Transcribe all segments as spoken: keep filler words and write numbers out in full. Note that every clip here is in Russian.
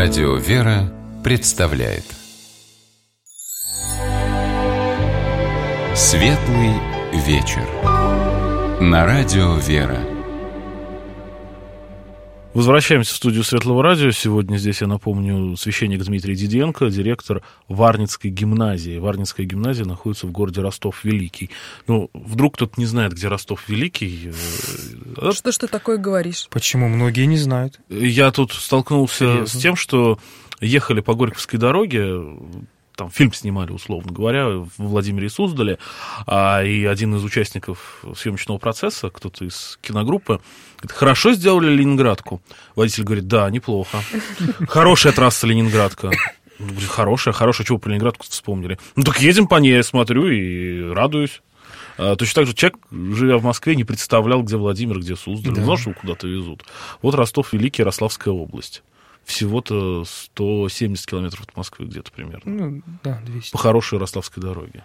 Радио «Вера» представляет Светлый вечер на Радио «Вера». Возвращаемся в студию Светлого радио. Сегодня здесь, я напомню, священник Дмитрий Диденко, директор Варницкой гимназии. Варницкая гимназия находится в городе Ростов-Великий. Ну, вдруг кто-то не знает, где Ростов-Великий. Что ж ты такое говоришь? Почему? Многие не знают. Я тут столкнулся Серьезно? с тем, что ехали по Горьковской дороге, там фильм снимали, условно говоря, в Владимире и Суздале, а, и один из участников съемочного процесса, кто-то из киногруппы, говорит: хорошо сделали Ленинградку. Водитель говорит: да, неплохо. Хорошая трасса Ленинградка. Говорит: хорошая, хорошая, чего про Ленинградку вспомнили? Ну так едем по ней, я смотрю и радуюсь. А, точно так же человек, живя в Москве, не представлял, где Владимир, где Суздаль. Да. Не знал, что его куда-то везут. Вот Ростов-Великий, Ярославская область. Всего-то сто семьдесят километров от Москвы где-то примерно. Ну, да, двести. По хорошей Ярославской дороге.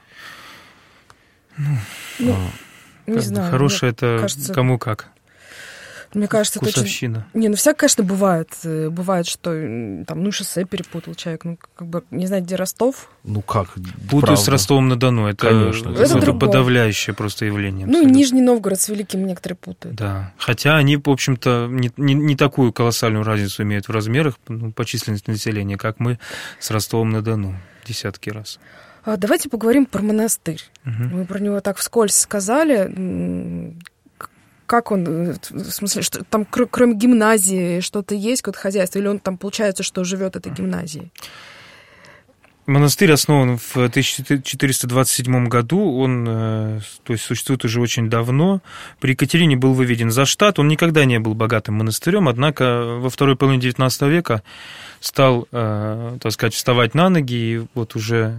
Ну, ну а, не знаю. Хорошая это кажется, кому как. Мне кажется, вкусовщина. Это очень... Не, ну всяко, конечно, бывает. Бывает, что там, ну, шоссе перепутал человек. Ну, как бы, не знать, где Ростов. Ну, как? Путаю с Ростовом-на-Дону. Это, Конечно, это, это, это подавляющее просто явление. Ну, абсолютно. Нижний Новгород с Великим некоторые путают. Да. Хотя они, в общем-то, не, не, не такую колоссальную разницу имеют в размерах, ну, по численности населения, как мы с Ростовом-на-Дону. Десятки раз. А, давайте поговорим про монастырь. Угу. Мы про него так вскользь сказали. Как он, в смысле, что там кроме гимназии что-то есть, какое-то хозяйство, или он там, получается, что живет этой гимназией? Монастырь основан в тысяча четыреста двадцать седьмом году, он, то есть, существует уже очень давно. При Екатерине был выведен за штат, он никогда не был богатым монастырем, однако во второй половине девятнадцатого века стал, так сказать, вставать на ноги, и вот уже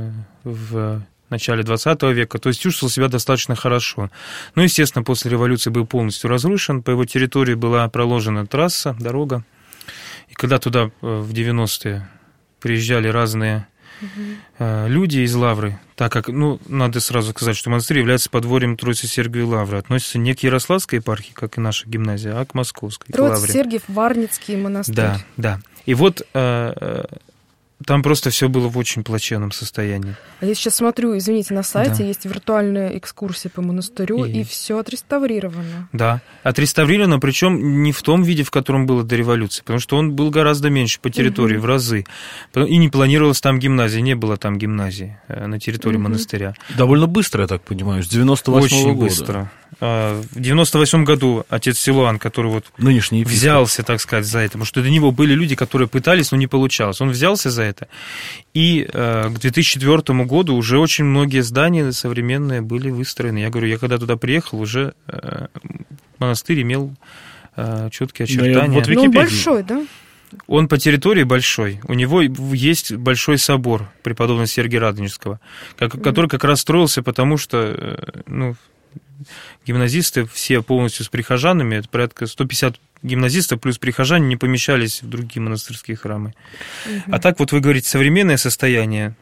в начале двадцатого века, то есть чувствовал себя достаточно хорошо. Ну, естественно, после революции был полностью разрушен, по его территории была проложена трасса, дорога, и когда туда в девяностые приезжали разные угу. люди из Лавры, так как, ну, надо сразу сказать, что монастырь является подворьем Троицы-Сергиевой Лавры, относится не к Ярославской епархии, как и наша гимназия, а к Московской, к Лавре. Троица-Сергиев, Варницкий монастырь. Да, да. И вот там просто все было в очень плачевном состоянии. А я сейчас смотрю, извините, на сайте да. есть виртуальная экскурсия по монастырю, и, и все отреставрировано. Да, отреставрировано, причем не в том виде, в котором было до революции, потому что он был гораздо меньше по территории, угу. в разы. И не планировалась там гимназия, не было там гимназии на территории угу. монастыря. Довольно быстро, я так понимаю, с девяносто восьмого очень года. Очень быстро. В девяносто восьмом году отец Силуан, который вот Нынешний взялся, так сказать, за это, потому что до него были люди, которые пытались, но не получалось. Он взялся за это. И к две тысячи четвёртому году уже очень многие здания современные были выстроены. Я говорю, я когда туда приехал, уже монастырь имел четкие очертания. Вот ну, он большой, да? Он по территории большой. У него есть большой собор преподобного Сергия Радонежского, который как раз строился, потому что, ну, гимназисты все полностью с прихожанами, это порядка сто пятьдесят гимназистов плюс прихожане не помещались в другие монастырские храмы. Угу. А так вот вы говорите, современное состояние.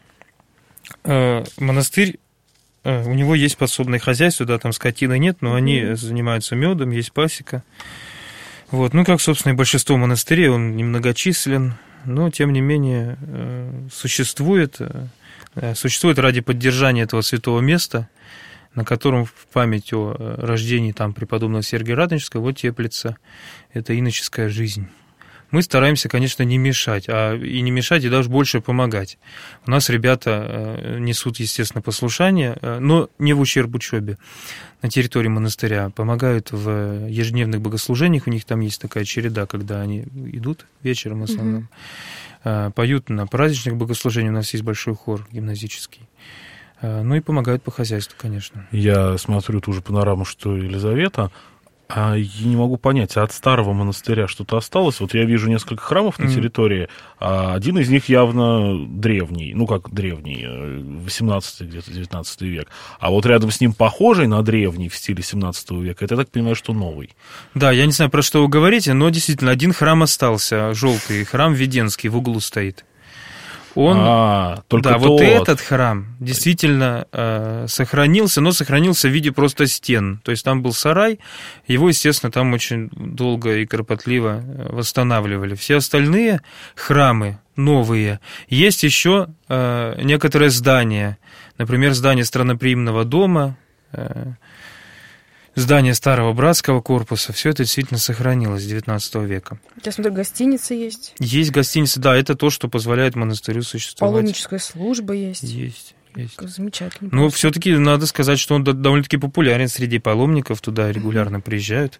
Монастырь, у него есть подсобное хозяйство, да, там скотины нет, но угу. они занимаются медом, есть пасека. Вот. Ну, как, собственно, и большинство монастырей, он немногочислен, но, тем не менее, существует, существует ради поддержания этого святого места, на котором в память о рождении там преподобного Сергия Радонежского вот теплится эта иноческая жизнь. Мы стараемся, конечно, не мешать, а и не мешать, и даже больше помогать. У нас ребята несут, естественно, послушание, но не в ущерб учебе на территории монастыря. Помогают в ежедневных богослужениях, у них там есть такая череда, когда они идут вечером в основном. Mm-hmm. Поют на праздничных богослужениях, у нас есть большой хор гимназический. Ну и помогают по хозяйству, конечно. Я смотрю ту же панораму, что Елизавета, а я не могу понять, а от старого монастыря что-то осталось? Вот я вижу несколько храмов на территории, а один из них явно древний, ну как древний, восемнадцатый, где-то девятнадцатый век. А вот рядом с ним похожий на древний в стиле семнадцатого века, это я так понимаю, что новый. Да, я не знаю, про что вы говорите, но действительно один храм остался, желтый, храм Веденский в углу стоит. Он, а, только да, тот. вот этот храм действительно э, сохранился, но сохранился в виде просто стен. То есть там был сарай, его, естественно, там очень долго и кропотливо восстанавливали. Все остальные храмы новые. Есть еще э, некоторые здания, например, здание Странноприимного дома, э, здание Старого Братского корпуса, все это действительно сохранилось с девятнадцатого века. Я смотрю, гостиница есть. Есть гостиница, да, это то, что позволяет монастырю существовать. Паломническая служба есть. Есть, есть. Замечательно. Но все-таки надо сказать, что он довольно-таки популярен среди паломников, туда регулярно приезжают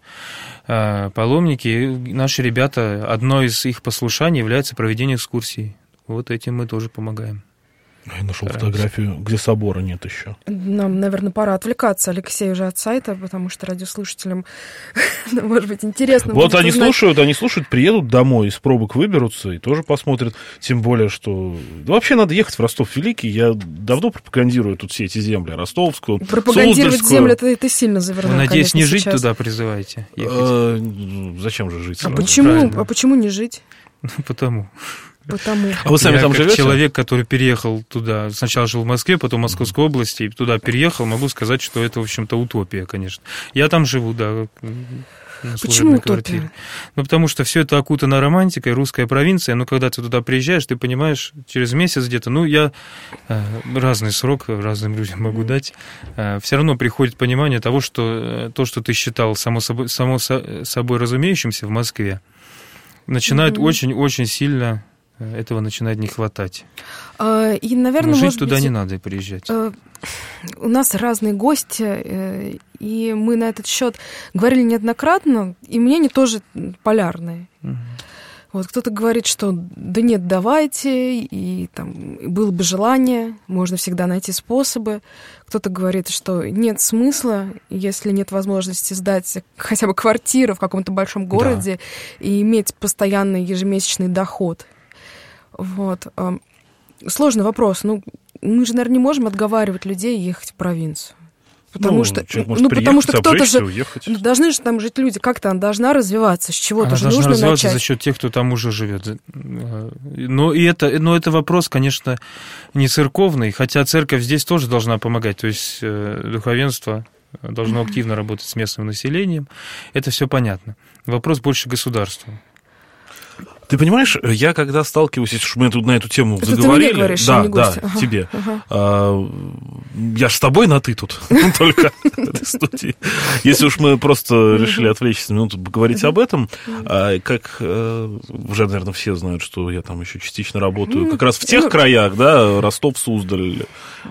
паломники. Наши ребята, одно из их послушаний является проведение экскурсий. Вот этим мы тоже помогаем. Я нашел фотографию, где собора нет еще. Нам, наверное, пора отвлекаться, Алексей, уже от сайта, потому что радиослушателям, может быть, интересно. Вот они слушают, они слушают, приедут домой, из пробок выберутся и тоже посмотрят. Тем более, что... Да, вообще надо ехать в Ростов-Великий. Я давно пропагандирую тут все эти земли. Ростовскую, пропагандировать Суздальскую. землю, это ты сильно завернул, надеюсь, конечно, не жить сейчас. Туда призываете? Зачем же жить? А почему, а почему не жить? Потому... Потому. А вы сами я там как живете? Человек, который переехал туда, сначала жил в Москве, потом в Московской области, и туда переехал, могу сказать, что это, в общем-то, утопия, конечно. Я там живу, да, на Почему утопия? Квартире. Ну, потому что все это окутано романтикой, русская провинция, но когда ты туда приезжаешь, ты понимаешь, через месяц где-то, ну, я э, разный срок разным людям могу дать, э, все равно приходит понимание того, что э, то, что ты считал само собой, само со, собой разумеющимся в Москве, начинает mm-hmm. очень-очень сильно... этого начинает не хватать. А, и, наверное, Но жить может туда быть, не надо приезжать. А, у нас разные гости, и мы на этот счет говорили неоднократно, и мнения тоже полярные. Угу. Вот кто-то говорит, что да нет, давайте, и там было бы желание, можно всегда найти способы. Кто-то говорит, что нет смысла, если нет возможности сдать хотя бы квартиру в каком-то большом городе, да, и иметь постоянный ежемесячный доход. Вот. Сложный вопрос. Ну, мы же, наверное, не можем отговаривать людей ехать в провинцию. Потому ну, что, может ну, потому что кто-то же... Уехать. Должны же там жить люди. Как-то она должна развиваться. С чего-то она же должна нужно развиваться начать. за счет тех, кто там уже живет. Но, и это, но это вопрос, конечно, не церковный, хотя церковь здесь тоже должна помогать. То есть духовенство должно активно работать с местным населением. Это все понятно. Вопрос больше государства. Ты понимаешь, я когда сталкиваюсь, если уж мы тут на эту тему это заговорили... Ты мне говоришь, да, а не да, ага, тебе. Ага. А, я ж с тобой на «ты» тут, только в этой студии. Если уж мы просто решили отвлечься на минуту поговорить об этом, как уже, наверное, все знают, что я там еще частично работаю как раз в тех краях, да, Ростов, Суздаль.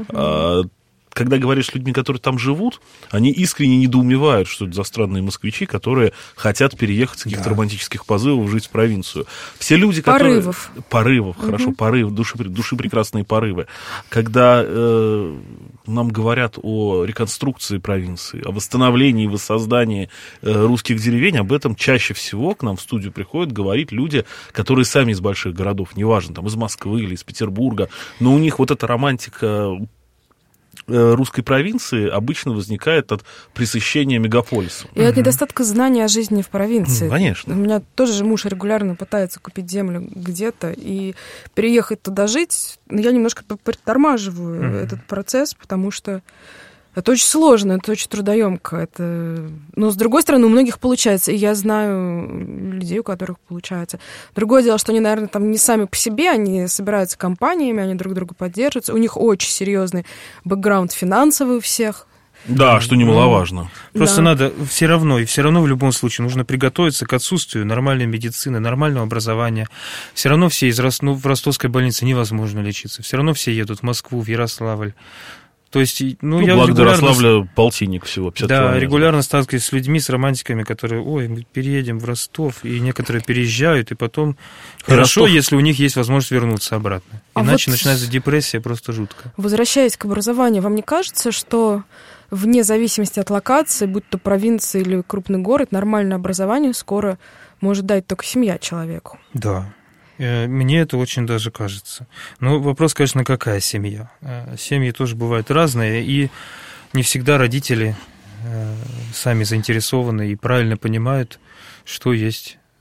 Когда говоришь с людьми, которые там живут, они искренне недоумевают, что это за странные москвичи, которые хотят переехать с каких-то да. романтических позывов жить в провинцию. Все люди, которые... Порывов. Порывов, угу. хорошо, порыв, души, души прекрасные порывы. Когда э, нам говорят о реконструкции провинции, о восстановлении и воссоздании э, русских деревень, об этом чаще всего к нам в студию приходят говорить люди, которые сами из больших городов, неважно, там из Москвы или из Петербурга, но у них вот эта романтика русской провинции обычно возникает от пресыщения мегаполиса. И от недостатка знания о жизни в провинции. Ну, конечно. У меня тоже же муж регулярно пытается купить землю где-то и переехать туда жить. Но я немножко притормаживаю mm-hmm. этот процесс, потому что это очень сложно, это очень трудоемко. Это... Но, с другой стороны, у многих получается. И я знаю людей, у которых получается. Другое дело, что они, наверное, там не сами по себе, они собираются компаниями, они друг друга поддерживаются. У них очень серьезный бэкграунд финансовый у всех. Да, что немаловажно. Просто да. надо все равно, и все равно в любом случае нужно приготовиться к отсутствию нормальной медицины, нормального образования. Все равно все из Рост... ну, в ростовской больнице невозможно лечиться. Все равно все едут в Москву, в Ярославль. То есть, ну, ну я благо регулярно... Ярославля полтинник всего, пятьдесят Да, километров. регулярно сталкиваюсь с людьми, с романтиками, которые, ой, мы переедем в Ростов, и некоторые переезжают, и потом и хорошо, Ростов... если у них есть возможность вернуться обратно. А иначе вот начинается депрессия, просто жутко. Возвращаясь к образованию, вам не кажется, что вне зависимости от локации, будь то провинция или крупный город, нормальное образование скоро может дать только семья человеку? Да. Мне это очень даже кажется. Но вопрос, конечно, какая семья? Семьи тоже бывают разные, и не всегда родители сами заинтересованы и правильно понимают, что есть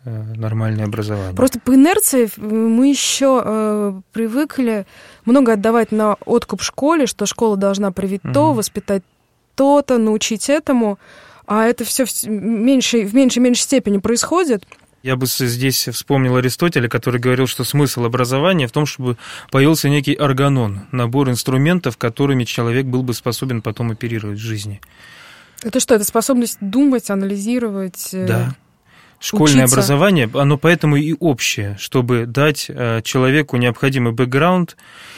нормальное образование. Просто по инерции мы еще э, привыкли много отдавать на откуп школе, что школа должна привить угу. то, воспитать то-то, научить этому, а это все в меньшей, в меньшей и меньшей степени происходит. Я бы здесь вспомнил Аристотеля, который говорил, что смысл образования в том, чтобы появился некий органон, набор инструментов, которыми человек был бы способен потом оперировать в жизни. Это что, это способность думать, анализировать? Да. Школьное учиться. Образование, оно поэтому и общее, чтобы дать человеку необходимый бэкграунд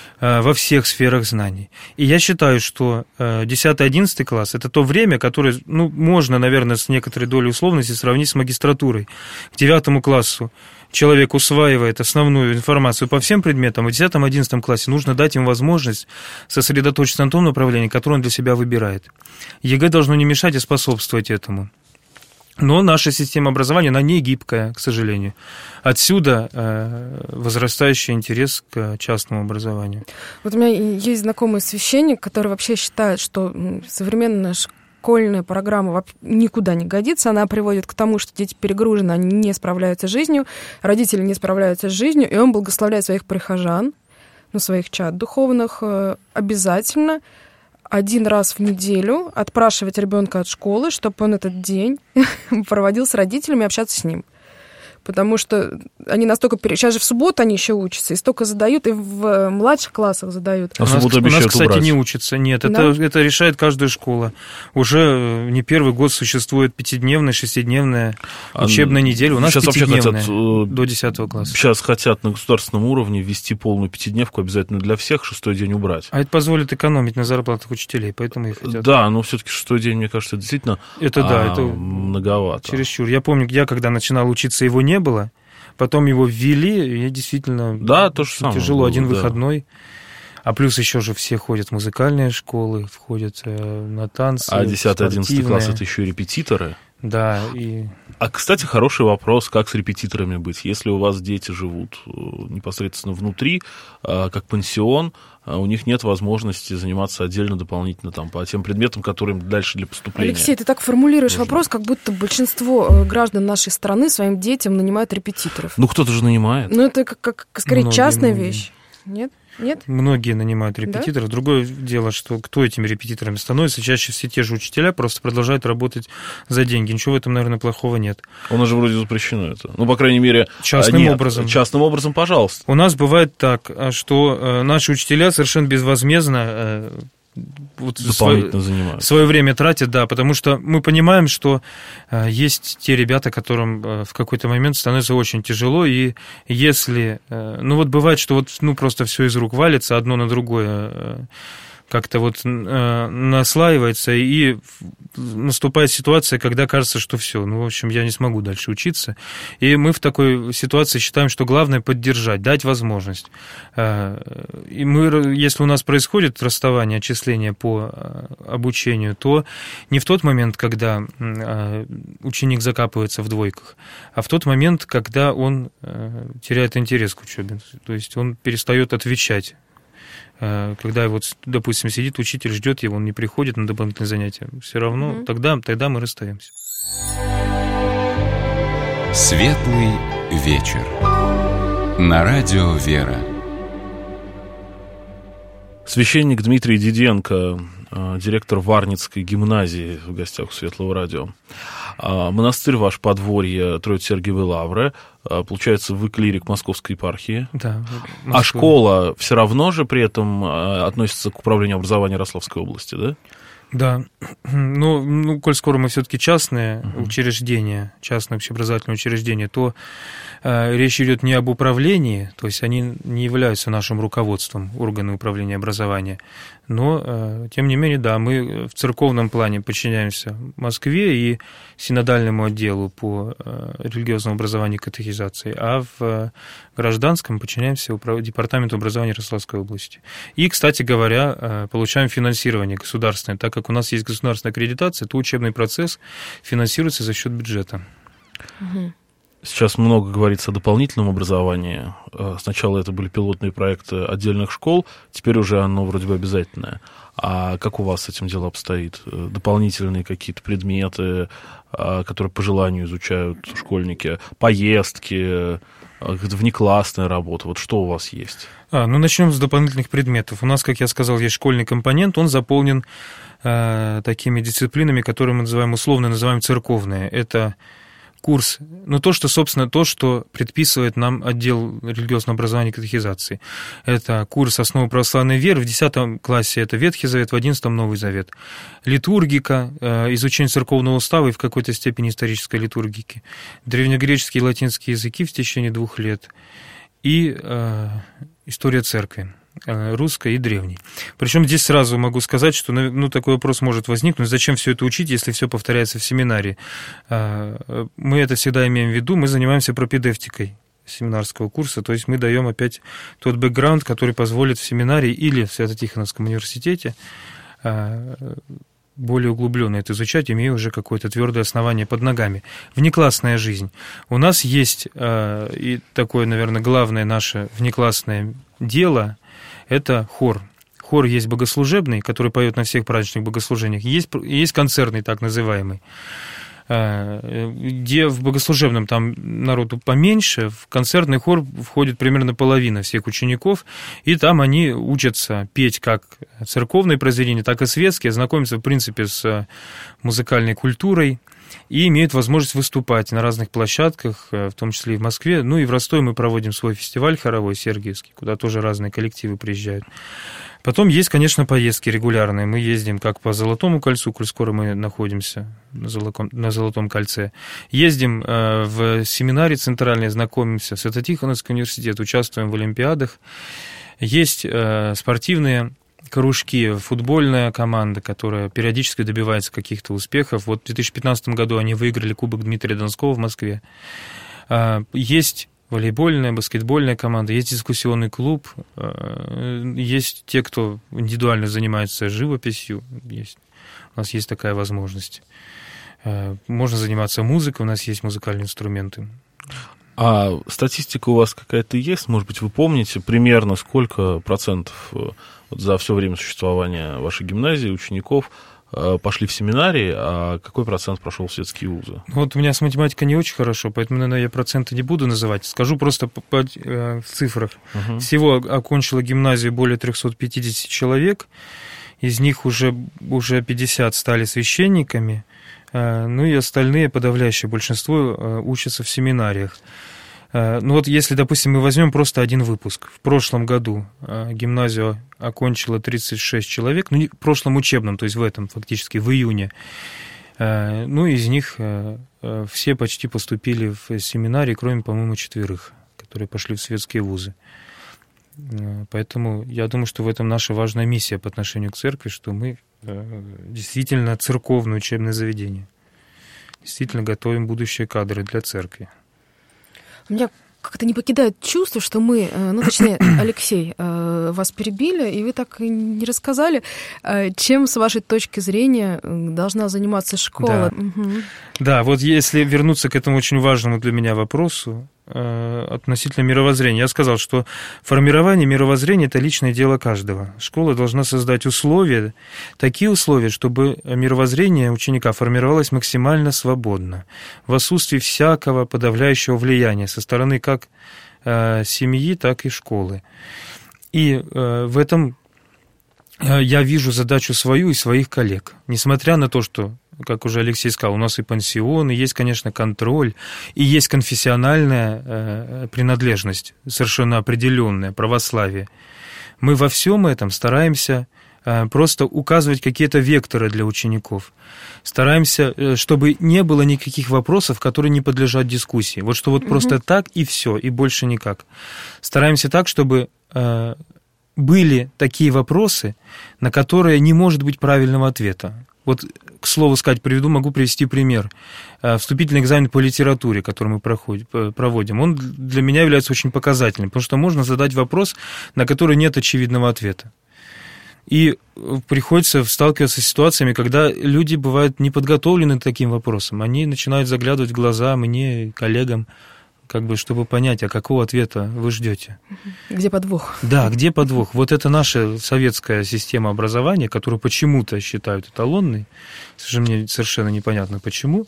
во всех сферах знаний. И я считаю, что десятый-одиннадцатый класс – это то время, которое, ну, можно, наверное, с некоторой долей условности сравнить с магистратурой. К девятому классу человек усваивает основную информацию по всем предметам, а в десятом-одиннадцатом классе нужно дать ему возможность сосредоточиться на том направлении, которое он для себя выбирает. ЕГЭ должно не мешать, а способствовать этому. Но наша система образования, она не гибкая, к сожалению. Отсюда э, возрастающий интерес к частному образованию. Вот у меня есть знакомый священник, который вообще считает, что современная школьная программа никуда не годится. Она приводит к тому, что дети перегружены, они не справляются с жизнью, родители не справляются с жизнью, и он благословляет своих прихожан, ну, своих чад духовных, э, обязательно один раз в неделю отпрашивать ребенка от школы, чтобы он этот день проводил с родителями и общаться с ним. Потому что они настолько... Сейчас же в субботу они еще учатся, и столько задают, и в младших классах задают. А у нас, у нас кстати, убрать. не учатся. Нет, да? это, это решает каждая школа. Уже не первый год существует пятидневная, шестидневная учебная а, неделя. У нас пятидневная хотят, до десятого класса. Сейчас хотят на государственном уровне ввести полную пятидневку обязательно для всех, шестой день убрать. А это позволит экономить на зарплатах учителей, поэтому и хотят. Да, но все-таки шестой день, мне кажется, действительно это, да, а, это многовато. Чересчур. Я помню, я когда начинал учиться, его не было. Потом его ввели, и действительно да, то же самое тяжело, было, один да. выходной. А плюс еще же все ходят в музыкальные школы, входят на танцы. А десятый-одиннадцатый класс — это еще и репетиторы. Да. И... А, кстати, хороший вопрос, как с репетиторами быть? Если у вас дети живут непосредственно внутри, как пансион, у них нет возможности заниматься отдельно, дополнительно там, по тем предметам, которым дальше для поступления. Алексей, ты так формулируешь нужно. Вопрос, как будто большинство граждан нашей страны своим детям нанимают репетиторов. Ну, кто-то же нанимает. Ну, это как, как скорее многие, частная многие. вещь. Нет? Нет? Многие нанимают репетиторов. Да? Другое дело, что кто этими репетиторами становится, чаще все те же учителя просто продолжают работать за деньги. Ничего в этом, наверное, плохого нет. У нас же вроде запрещено это. Ну, по крайней мере... Частным нет, образом. Частным образом, пожалуйста. У нас бывает так, что наши учителя совершенно безвозмездно... Вот дополнительно свое, занимаются. Свое время тратят, да, потому что мы понимаем, что э, есть те ребята, которым э, в какой-то момент становится очень тяжело, и если, э, ну вот бывает, что вот ну просто все из рук валится, одно на другое э, как-то вот э, наслаивается, и наступает ситуация, когда кажется, что все, ну, в общем, я не смогу дальше учиться. И мы в такой ситуации считаем, что главное поддержать, дать возможность. Э, и мы, если у нас происходит расставание, отчисление по обучению, то не в тот момент, когда э, ученик закапывается в двойках, а в тот момент, когда он э, теряет интерес к учебе, то есть он перестает отвечать. Когда, вот, допустим, сидит учитель, ждет его, он не приходит на дополнительные занятия, все равно mm-hmm. тогда, тогда мы расстаемся. Светлый вечер. На радио «Вера». Священник Дмитрий Диденко, директор Варницкой гимназии, в гостях у Светлого радио. Монастырь ваш подворье Троице-Сергиевой Лавры. Получается, вы клирик Московской епархии. Да. А школа все равно же при этом относится к управлению образования Рославской области, да? Да. Ну, ну коль скоро мы все-таки частные uh-huh. учреждения, частные общеобразовательные учреждения, то э, речь идет не об управлении, то есть они не являются нашим руководством, органы управления образования, но, э, тем не менее, да, мы в церковном плане подчиняемся Москве и синодальному отделу по э, религиозному образованию и катехизации, а в э, гражданском подчиняемся управ... департаменту образования Рославской области. И, кстати говоря, э, получаем финансирование государственное, так как у нас есть государственная аккредитация, то учебный процесс финансируется за счет бюджета. Угу. Сейчас много говорится о дополнительном образовании. Сначала это были пилотные проекты отдельных школ, теперь уже оно вроде бы обязательное. А как у вас с этим дело обстоит? Дополнительные какие-то предметы, которые по желанию изучают школьники, поездки, внеклассная работа, вот что у вас есть? А, ну, начнем с дополнительных предметов. У нас, как я сказал, есть школьный компонент, он заполнен э, такими дисциплинами, которые мы называем, условно называем церковные. Это курс, ну, то, что, собственно, то, что предписывает нам отдел религиозного образования и катехизации. Это курс «Основы православной веры», в десятом классе это Ветхий Завет, в одиннадцатом Новый Завет. Литургика, изучение церковного устава и в какой-то степени исторической литургики. Древнегреческие и латинские языки в течение двух лет. И э, история церкви. Русской и древней. Причем здесь сразу могу сказать, что ну, такой вопрос может возникнуть, зачем все это учить, если все повторяется в семинарии. Мы это всегда имеем в виду, мы занимаемся пропедевтикой семинарского курса, то есть мы даем опять тот бэкграунд, который позволит в семинарии или в Свято-Тихоновском университете более углубленно это изучать, имея уже какое-то твердое основание под ногами. Внеклассная жизнь. У нас есть и такое, наверное, главное наше внеклассное дело – это хор. Хор есть богослужебный, который поет на всех праздничных богослужениях. Есть, есть концертный, так называемый, где в богослужебном там народу поменьше, в концертный хор входит примерно половина всех учеников, и там они учатся петь как церковные произведения, так и светские, знакомятся, в принципе, с музыкальной культурой и имеют возможность выступать на разных площадках, в том числе и в Москве. Ну и в Ростове мы проводим свой фестиваль хоровой Сергиевский, куда тоже разные коллективы приезжают. Потом есть, конечно, поездки регулярные. Мы ездим как по Золотому кольцу, коль скоро мы находимся на Золотом, на Золотом кольце. Ездим э, в семинарии центральные, знакомимся с Свято-Тихоновским университетом, участвуем в олимпиадах. Есть э, спортивные кружки, футбольная команда, которая периодически добивается каких-то успехов. Вот в две тысячи пятнадцатом году они выиграли Кубок Дмитрия Донского в Москве. Э, есть волейбольная, баскетбольная команда, есть дискуссионный клуб, есть те, кто индивидуально занимается живописью, есть, у нас есть такая возможность. Можно заниматься музыкой, у нас есть музыкальные инструменты. А статистика у вас какая-то есть? Может быть, вы помните примерно сколько процентов вот за все время существования вашей гимназии учеников пошли в семинарии, а какой процент прошел в светские вузы? Вот у меня с математикой не очень хорошо, поэтому, наверное, я проценты не буду называть. Скажу просто по, по, э, в цифрах. Угу. Всего окончило гимназию более триста пятьдесят человек, из них уже, уже пятьдесят стали священниками, э, ну и остальные, подавляющее большинство, э, учатся в семинариях. Ну вот если, допустим, мы возьмем просто один выпуск. В прошлом году гимназию окончило тридцать шесть человек, ну, в прошлом учебном, то есть в этом, фактически, в июне. Ну, из них все почти поступили в семинарии, кроме, по-моему, четверых, которые пошли в светские вузы. Поэтому я думаю, что в этом наша важная миссия по отношению к церкви, что мы действительно церковное учебное заведение. Действительно готовим будущие кадры для церкви. У меня как-то не покидает чувство, что мы, ну, точнее, Алексей, вас перебили, и вы так и не рассказали, чем, с вашей точки зрения, должна заниматься школа. Да, угу. Да, вот если вернуться к этому очень важному для меня вопросу относительно мировоззрения. Я сказал, что формирование мировоззрения – это личное дело каждого. Школа должна создать условия, такие условия, чтобы мировоззрение ученика формировалось максимально свободно, в отсутствии всякого подавляющего влияния со стороны как э, семьи, так и школы. И э, в этом я вижу задачу свою и своих коллег. Несмотря на то, что, как уже Алексей сказал, у нас и пансионы, есть, конечно, контроль, и есть конфессиональная э, принадлежность, совершенно определенная, православие. Мы во всем этом стараемся э, просто указывать какие-то векторы для учеников. Стараемся, э, чтобы не было никаких вопросов, которые не подлежат дискуссии. Вот что вот угу. просто так и все, и больше никак. Стараемся так, чтобы... Э, были такие вопросы, на которые не может быть правильного ответа. Вот, к слову сказать, приведу, могу привести пример. Вступительный экзамен по литературе, который мы проходим, проводим, он для меня является очень показательным, потому что можно задать вопрос, на который нет очевидного ответа. И приходится сталкиваться с ситуациями, когда люди бывают не подготовлены к таким вопросам. Они начинают заглядывать в глаза мне, коллегам, как бы, чтобы понять, а какого ответа вы ждете. Где подвох? Да, где подвох. Вот это наша советская система образования, которую почему-то считают эталонной, мне совершенно непонятно почему.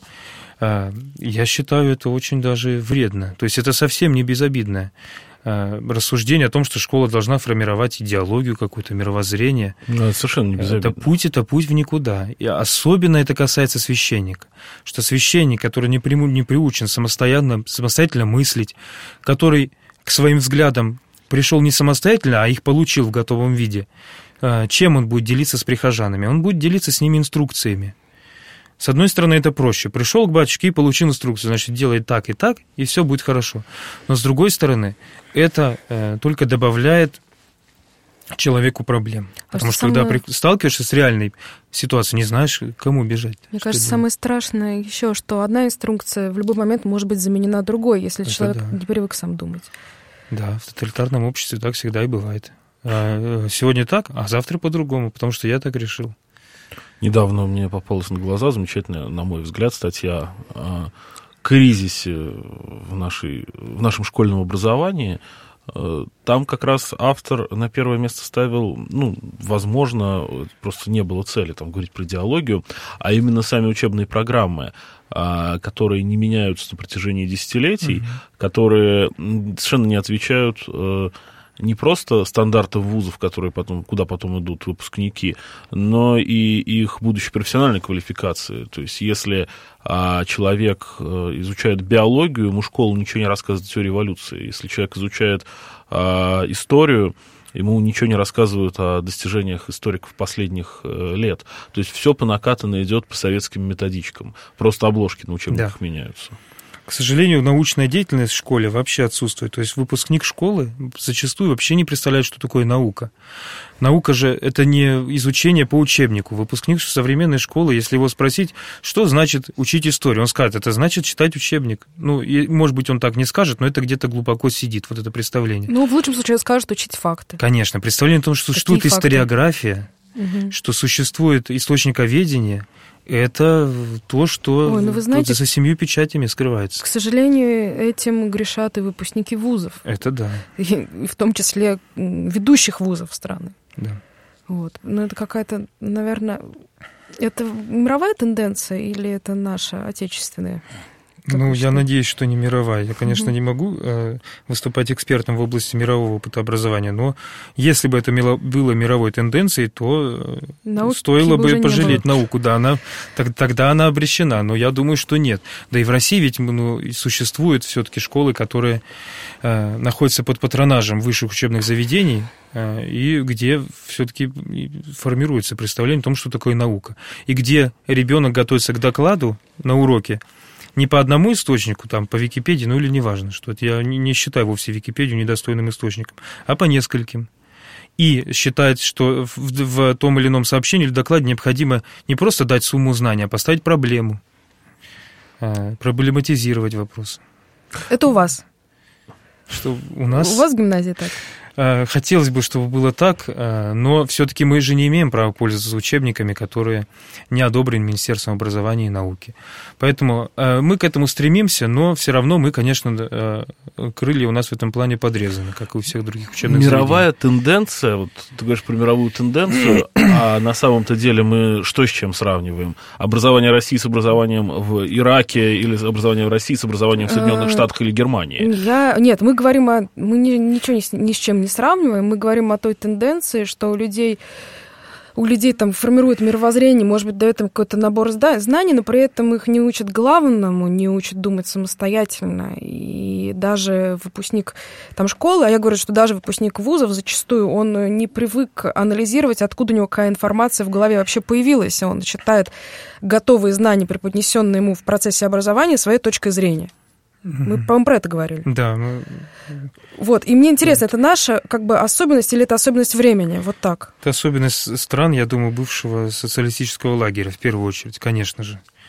Я считаю это очень даже вредно. То есть это совсем не безобидное рассуждение о том, что школа должна формировать идеологию, какое-то мировоззрение. Ну, это совершенно не безобидно. Это путь, это путь в никуда. И особенно это касается священника. Что священник, который не, приму, не приучен самостоятельно, самостоятельно мыслить, который к своим взглядам пришел не самостоятельно, а их получил в готовом виде, чем он будет делиться с прихожанами? Он будет делиться с ними инструкциями. С одной стороны, это проще. Пришел к батюшке и получил инструкцию, значит, делай так и так, и все будет хорошо. Но с другой стороны, это э, только добавляет человеку проблем. А Потому что, что самое... когда сталкиваешься с реальной ситуацией, не знаешь, к кому бежать. Мне кажется, делать. Самое страшное еще, что одна инструкция в любой момент может быть заменена другой, если это человек да. не привык сам думать. Да, в тоталитарном обществе так всегда и бывает. А сегодня так, а завтра по-другому, потому что я так решил. Недавно мне попалась на глаза замечательная, на мой взгляд, статья о кризисе в, нашей, в нашем школьном образовании. Там как раз автор на первое место ставил, ну, возможно, просто не было цели там говорить про идеологию, а именно сами учебные программы, которые не меняются на протяжении десятилетий, mm-hmm. которые совершенно не отвечают не просто стандарты вузов, которые потом, куда потом идут выпускники, но и их будущей профессиональной квалификации. То есть, если а, человек изучает биологию, ему школа ничего не рассказывает о теории эволюции. Если человек изучает а, историю, ему ничего не рассказывают о достижениях историков последних э, лет. То есть, все по накатанной идет по советским методичкам. Просто обложки на учебниках да. меняются. К сожалению, научная деятельность в школе вообще отсутствует. То есть выпускник школы зачастую вообще не представляет, что такое наука. Наука же это не изучение по учебнику. Выпускник современной школы, если его спросить, что значит учить историю, он скажет, это значит читать учебник. Ну, и, может быть, он так не скажет, но это где-то глубоко сидит, вот это представление. Ну, в лучшем случае он скажет учить факты. Конечно. Представление о том, что существует историография, угу. что существует источниковедение, это то, что Ой, ну вы знаете, за семью печатями скрывается. К сожалению, этим грешат и выпускники вузов. Это да. И, и в том числе ведущих вузов страны. Да. Вот. Но это какая-то, наверное, это мировая тенденция или это наша отечественная? Как ну, я надеюсь, что не мировая. Я, конечно, угу. не могу э, выступать экспертом в области мирового опыта образования, но если бы это было мировой тенденцией, то Науки стоило бы пожалеть науку. Да, она, так, тогда она обречена, но я думаю, что нет. Да и в России ведь ну, существуют все-таки школы, которые э, находятся под патронажем высших учебных заведений, э, и где все-таки формируется представление о том, что такое наука. И где ребенок готовится к докладу на уроке, не по одному источнику, там, по Википедии, ну или неважно, что это я не считаю вовсе Википедию недостойным источником, а по нескольким. И считает, что в, в том или ином сообщении или докладе необходимо не просто дать сумму знаний, а поставить проблему, проблематизировать вопрос. Это у вас? Что у нас? У вас в гимназии так? Хотелось бы, чтобы было так, но все-таки мы же не имеем права пользоваться учебниками, которые не одобрены Министерством образования и науки. Поэтому мы к этому стремимся, но все равно мы, конечно, крылья у нас в этом плане подрезаны, как и у всех других учебных заведений. Мировая тенденция, вот ты говоришь про мировую тенденцию, а на самом-то деле мы что с чем сравниваем? Образование России с образованием в Ираке или образование в России с образованием в Соединенных Штатах или Германии? Я... Нет, мы говорим о... Мы ничего ни с чем не сравниваем, мы говорим о той тенденции, что у людей, у людей там формирует мировоззрение, может быть, дает им какой-то набор знаний, но при этом их не учат главному, не учат думать самостоятельно. И даже выпускник там школы, а я говорю, что даже выпускник вузов зачастую, он не привык анализировать, откуда у него какая информация в голове вообще появилась. Он считает готовые знания, преподнесенные ему в процессе образования, своей точкой зрения. Мы, по-моему, про это говорили. Да. Мы... Вот, и мне интересно, это наша как бы особенность или это особенность времени? Вот так. Это особенность стран, я думаю, бывшего социалистического лагеря, в первую очередь, конечно же.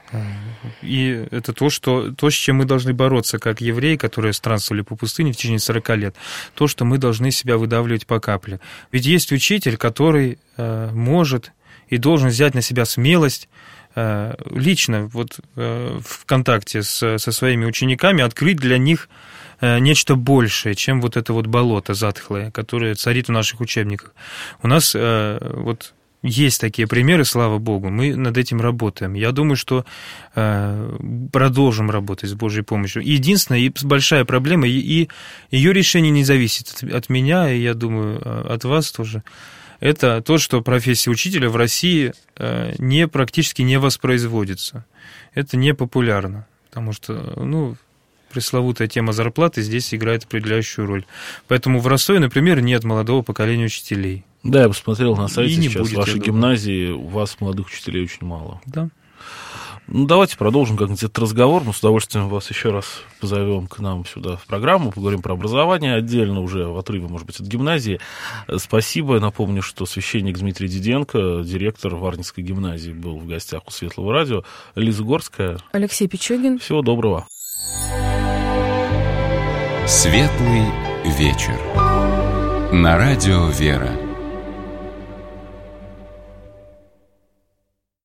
И это то, что, то, с чем мы должны бороться, как евреи, которые странствовали по пустыне в течение сорока лет. То, что мы должны себя выдавливать по капле. Ведь есть учитель, который э, может и должен взять на себя смелость э, лично вот, э, в контакте с, со своими учениками открыть для них э, нечто большее, чем вот это вот болото затхлое, которое царит в наших учебниках. У нас э, вот... Есть такие примеры, слава Богу, мы над этим работаем. Я думаю, что э, продолжим работать с Божьей помощью. Единственная и большая проблема, и, и ее решение не зависит от, от меня, и я думаю, от вас тоже, это то, что профессия учителя в России э, не, практически не воспроизводится. Это не популярно, потому что, ну... пресловутая тема зарплаты здесь играет определяющую роль. Поэтому в Ростове, например, нет молодого поколения учителей. Да, я посмотрел на сайте И не сейчас, будет, в вашей гимназии у вас молодых учителей очень мало. Да. Ну, давайте продолжим как-нибудь этот разговор. Мы с удовольствием вас еще раз позовем к нам сюда в программу, поговорим про образование отдельно, уже в отрыве, может быть, от гимназии. Спасибо. Я напомню, что священник Дмитрий Диденко, директор Варнинской гимназии, был в гостях у Светлого радио. Лиза Горская. Алексей Пичугин. Всего доброго. Светлый вечер. На радио «Вера».